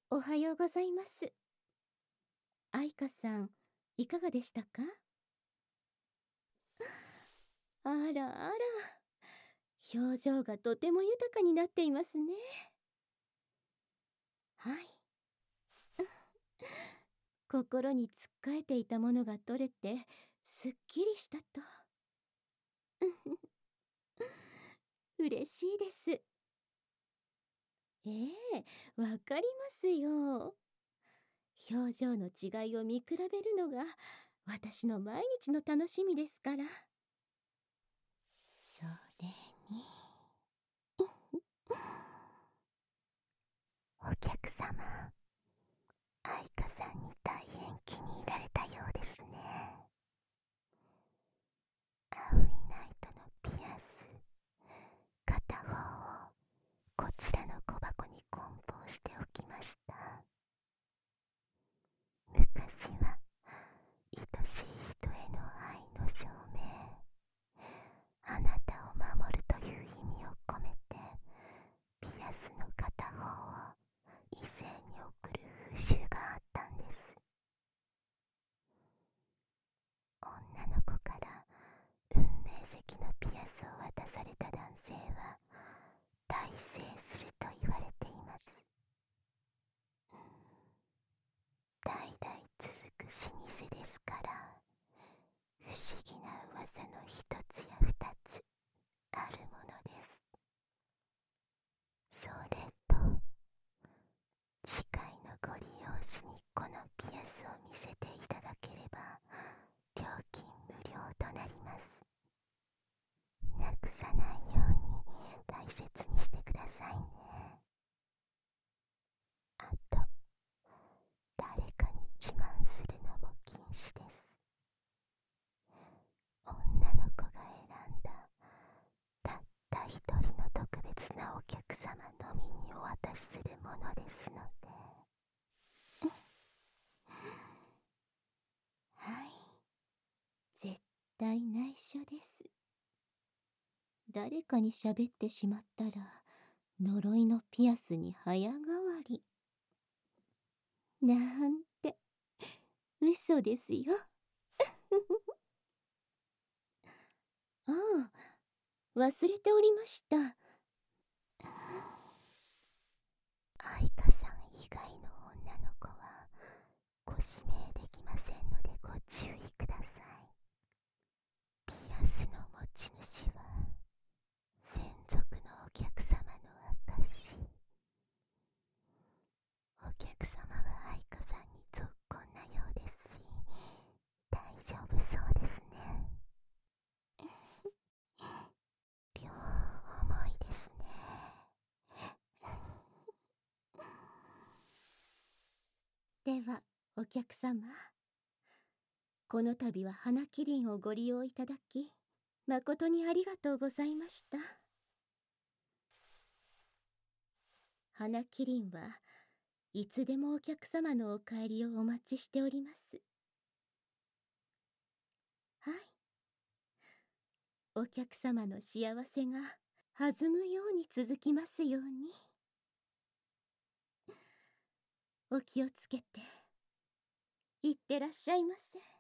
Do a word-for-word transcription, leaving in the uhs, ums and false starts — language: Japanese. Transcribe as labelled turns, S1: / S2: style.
S1: おはようございます。愛花さん、いかがでしたか？あらあら、表情がとても豊かになっていますね。はい。心につっかえていたものが取れて、すっきりしたと。嬉しいです。ええ、わかりますよ。表情の違いを見比べるのが私の毎日の楽しみですから。それに
S2: お客様、愛花さんに大変気に入られたようですね。青いナイトのピアス、片方をこちらの小箱に梱包しておきました。昔は愛しい人への愛の証明、あなたを守るという意味を込めてピアスの片方を異性に送る風習があったんです。女の子から運命石のピアスを渡された男性は大成すると言われています。代々続く老舗ですから、不思議な噂の一つや二つあるものです。それと、次回のご利用時にこのピアスを見せていただければ料金無料となります。なくさないように大切にしてくださいね。あと、誰かに自慢するのも禁止です。女の子が選んだたった一人の特別なお客様のみにお渡しするものですので。
S1: はい。絶対内緒です。誰かに喋ってしまったら、呪いのピアスに早変わり。なんて、嘘ですよ。ああ、忘れておりました。
S2: 愛花さん以外の女の子はご指名できませんのでご注意ください。ピアスの持ち主は専属のお客様の証。お客様は愛花さんにぞっこんなようですし、大丈夫そうですね。両重いですね。
S1: では、お客様。この度は花キリンをご利用いただき、誠にありがとうございました。花キリンはいつでもお客様のお帰りをお待ちしております。はい。お客様の幸せが弾むように続きますように。お気をつけていってらっしゃいませ。